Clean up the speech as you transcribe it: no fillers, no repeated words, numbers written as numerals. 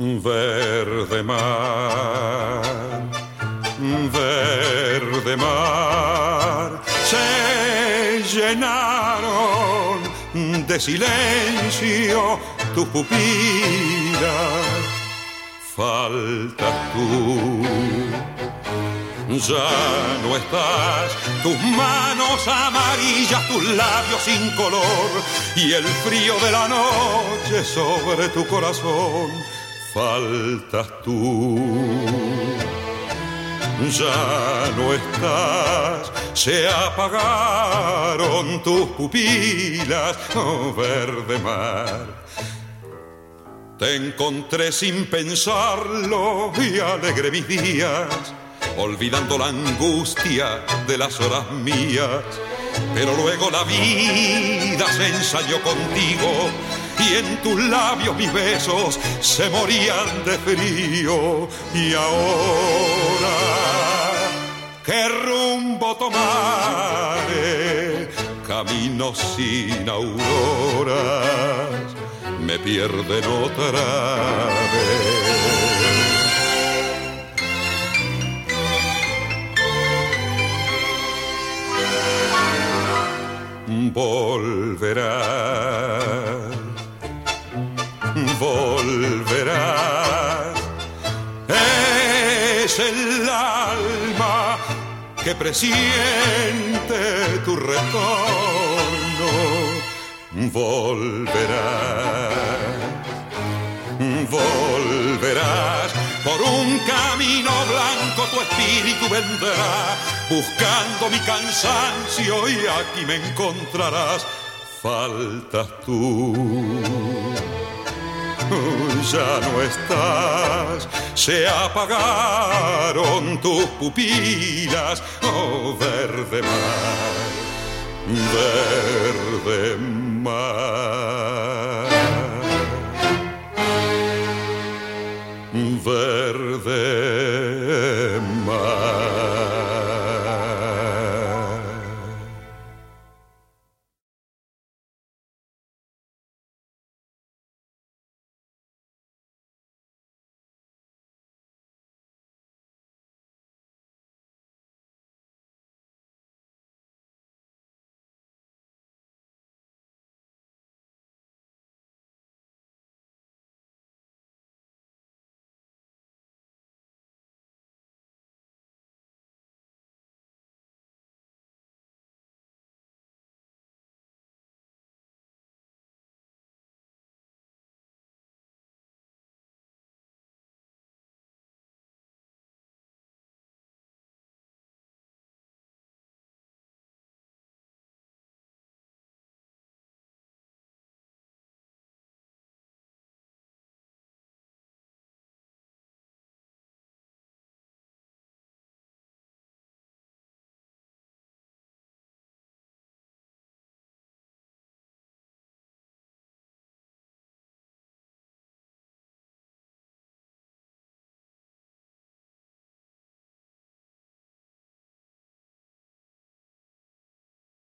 Verde mar, verde mar, se llenaron de silencio tus pupilas. Faltas tú, ya no estás, tus manos amarillas, tus labios sin color y el frío de la noche sobre tu corazón. Faltas tú, ya no estás, se apagaron tus pupilas, oh verde mar. Te encontré sin pensarlo y alegré mis días, olvidando la angustia de las horas mías. Pero luego la vida se ensayó contigo y en tus labios mis besos se morían de frío. Y ahora, ¿qué rumbo tomaré? Camino sin auroras, me pierden otra vez. Volverás, volverás, es el alma que presiente tu retorno. Volverás, volverás, por un camino blanco tu espíritu vendrá, buscando mi cansancio y aquí me encontrarás. Faltas tú, ya no estás, se apagaron tus pupilas, oh verde mar, verde mar.